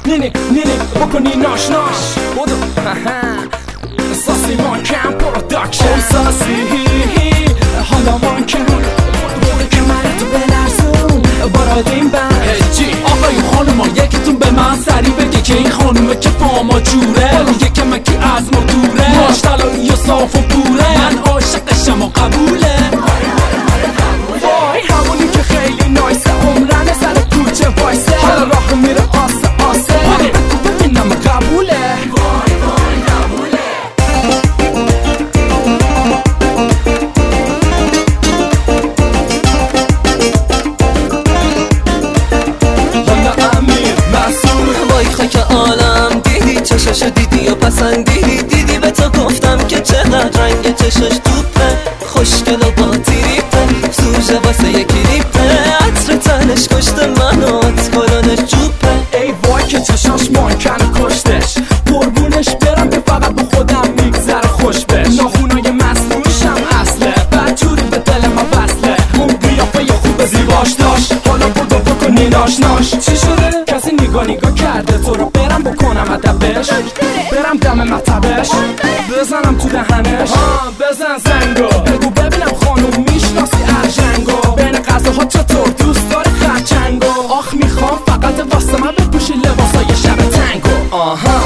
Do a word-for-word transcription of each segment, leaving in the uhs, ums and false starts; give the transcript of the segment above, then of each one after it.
نینی نینی بکنی ناش ناش بودو ساسی مانکن پروداکشن اون ساسی حالا مانکن بوده کمرتو بلرزون بارادین بند هجی آقای خانوما یکیتون به من سری بگه که این خانومه که پا ما جوره میگه که مکی از ما دوره ماش طلایی و صاف و پوره من عاشقشم و قبوله وای همونی که خیلی نایسه عمرن سر کوچه وایسه حالا راه میره آسه آسه ولی بگو ببینم قبوله وای وای قبوله حالا امیر مسئول وای خاک عالم دیدی چشاشو دیدی و پسندیدی دیدی به تو گفتم که چقدر رنگ چشاش توپه خوشگل و با تیریپه سوژه واسه یه کلیپه عطر تنش کشته منو اتکارانش جوپه ای وای که چشاش مانکن کشتش قربونش برم که فقط با خودم میگذره خوش بش ناخونای مصنوعشم اصله بدجوری به دل ما وصله اون قیافه خوب زیباش داشت حالا بودو بکنی ناش ناش چی شده؟ کسی نگاه نگاه کرده تو رو برم بکنم ادبش برم دم مطبش بزنم تو دهنش بزن زنگو بگو ببینم خانوم میشناسی ارژنگو بین غذاها چطور دوست داری خرچنگو آخ میخوام فقط واسه من بپوشی لباسای شب تنگو آها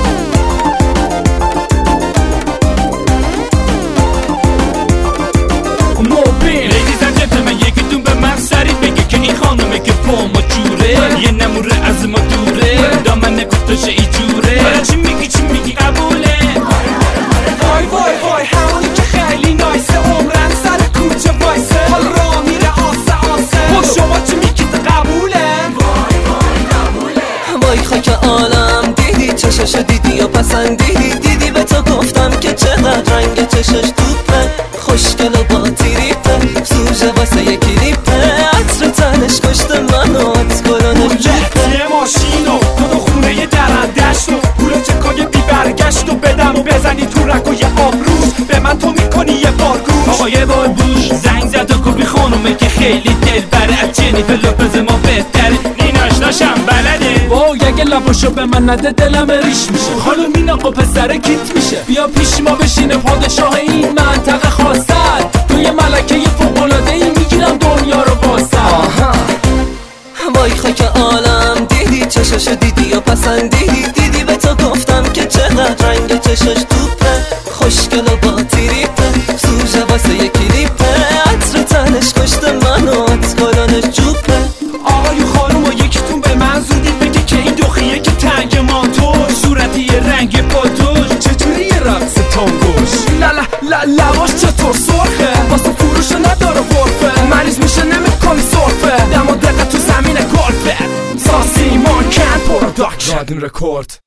موبین لیدیز اند جنتلمن یکیتون به من سری بگه که این خانومه که پا ما جوره یه نموره از ما دوره دامن گفتاشه ای جوره چی میگی چی میگی قبوله وای وای وای همونی که خیلی نایسه عمرن سر کوچه وایسه حال راه میره آسه آسه با شما چی میگی قبوله وای وای قبوله وای خاک عالم دیدی چشاشو دیدی و پسندیدی دیدی به تو گفتم که چقدر رنگ چشاش توپه خوشگل و با تیریپه سوژه واسه یه کلیپه عطر تنش کشته منو اتکارانش جوپه یه ماشینو تو دو خونه یه درندشت و پول چکای بی برگشت و بدم و بزنی تو رک و یه آبروز به من تو میکنی یه بار گوش آقا یه بار بوش زنگ زد و گفت خانومه که خیلی دل بره از جنیفر لوپز ما بهتره نیناش ناشم بلده واو اگه لباشو به من نده دلم ریش میشه خانم این آقا پسر کیت میشه بیا پیش ما بشینه پادشاه این منطقه خواستد تو یه ملکه فوق‌العاده ای میگیرم دنیا رو واسه وای خاک عالم دیدی چشاشو دیدی و پسندیدی دیدی به تو گفتم که چقدر رنگ چشاش توپه خوشگل و با تیریپه سوژه واسه یه کلیپه عطر تنش کشته منو اتکارانش جوپه آقای خانوم و یکیتون به من زودی بگه که این دخیه که تنگ مانتوش صورتی یه رنگ پاتوش چطوری یه رقص تانگوش للا لواش چطور سرخه واسه فروش نداره غرفه مریض میشه نمیکنی صرفه دم و دقت تو زمین گلفه ساسی مانکن پروداکشن رادین رکورد